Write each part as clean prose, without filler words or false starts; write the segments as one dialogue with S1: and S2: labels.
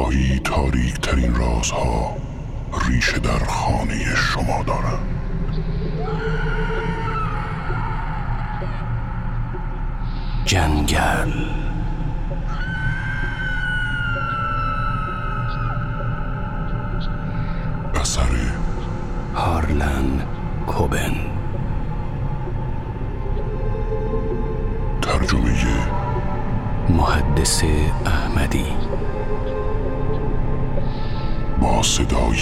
S1: گاهی تاریک ترین رازها ریشه در خانه شما دارند.
S2: جنگل.
S1: اثر
S2: هارلن کوبن.
S1: ترجمه
S2: محدث احمدی.
S1: با صدای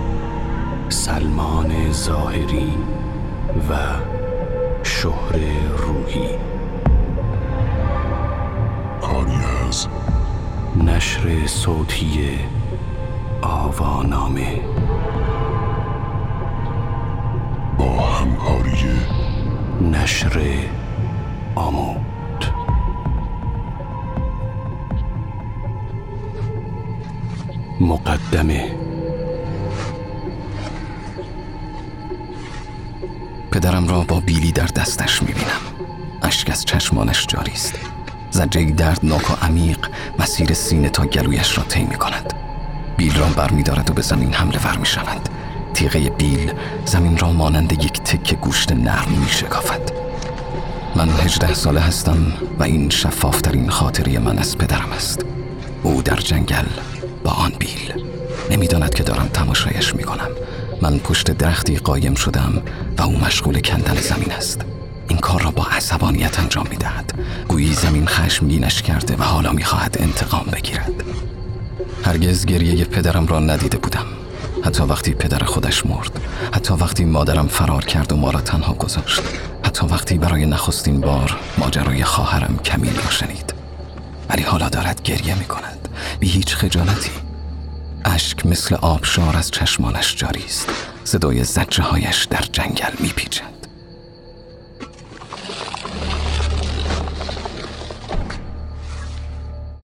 S2: سلمان ظاهری و شهر روحی.
S1: کاری از
S2: نشر صوتی آوانامه
S1: با همکاری
S2: نشر آمود. مقدمه.
S3: پدرم را با بیلی در دستش میبینم. اشک از چشمانش جاری است. زجه‌ای دردناک و عمیق مسیر سینه تا گلویش را طی می‌کند. بیل را برمی‌دارد و به زمین حمله ور می‌شود. تیغه بیل زمین را مانند یک تکه گوشت نرم می‌شکافد. من 18 ساله هستم و این شفافترین خاطره من از پدرم است. او در جنگل با آن بیل. نمی‌داند که دارم تماشایش می‌کنم. من پشت درختی قایم شدم و او مشغول کندن زمین است. این کار را با عصبانیت انجام می‌دهد. گویی زمین خشمگینش کرده و حالا می‌خواهد انتقام بگیرد. هرگز گریه پدرم را ندیده بودم. حتی وقتی پدر خودش مرد، حتی وقتی مادرم فرار کرد و ما را تنها گذاشت، حتی وقتی برای نخستین بار ماجرای خواهرم کمیل را شنید. ولی حالا دارد گریه می‌کند، بی هیچ خجالتی. اشک مثل آبشار از چشمانش جاری است. صدای زجره‌هایش در جنگل می‌پیچد.